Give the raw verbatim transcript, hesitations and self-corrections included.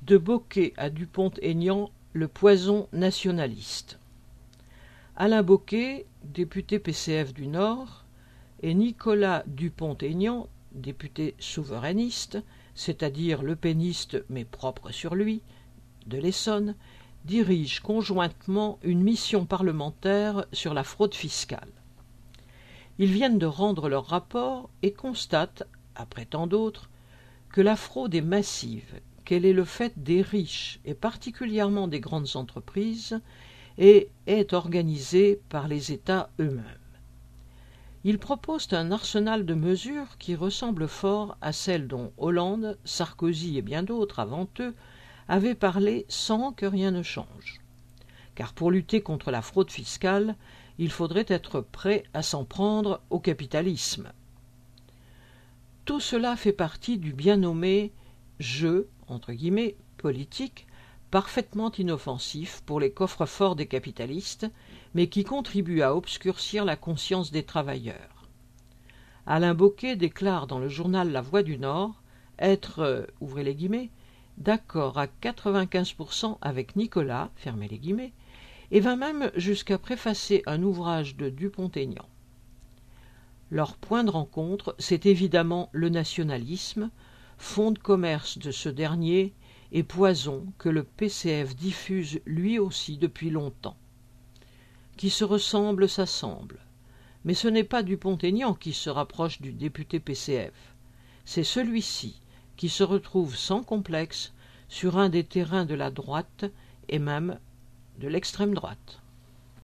De Bocquet à Dupont-Aignan, le poison nationaliste. Alain Bocquet, député P C F du Nord, et Nicolas Dupont-Aignan, député souverainiste, c'est-à-dire le péniste mais propre sur lui, de l'Essonne, dirigent conjointement une mission parlementaire sur la fraude fiscale. Ils viennent de rendre leur rapport et constatent, après tant d'autres, que la fraude est massive, qu'elle est le fait des riches et particulièrement des grandes entreprises et est organisée par les États eux-mêmes. Ils proposent un arsenal de mesures qui ressemble fort à celles dont Hollande, Sarkozy et bien d'autres avant eux avaient parlé sans que rien ne change. Car pour lutter contre la fraude fiscale, il faudrait être prêt à s'en prendre au capitalisme. Tout cela fait partie du bien nommé « jeu » entre guillemets, politique, parfaitement inoffensif pour les coffres-forts des capitalistes, mais qui contribue à obscurcir la conscience des travailleurs. Alain Bocquet déclare dans le journal La Voix du Nord être, euh, ouvrez les guillemets, d'accord à quatre-vingt-quinze pour cent avec Nicolas, fermez les guillemets, et va même jusqu'à préfacer un ouvrage de Dupont-Aignan. Leur point de rencontre, c'est évidemment le nationalisme, fonds de commerce de ce dernier et poison que le P C F diffuse lui aussi depuis longtemps. Qui se ressemble s'assemble, mais ce n'est pas Dupont-Aignan qui se rapproche du député P C F, c'est celui-ci qui se retrouve sans complexe sur un des terrains de la droite et même de l'extrême droite.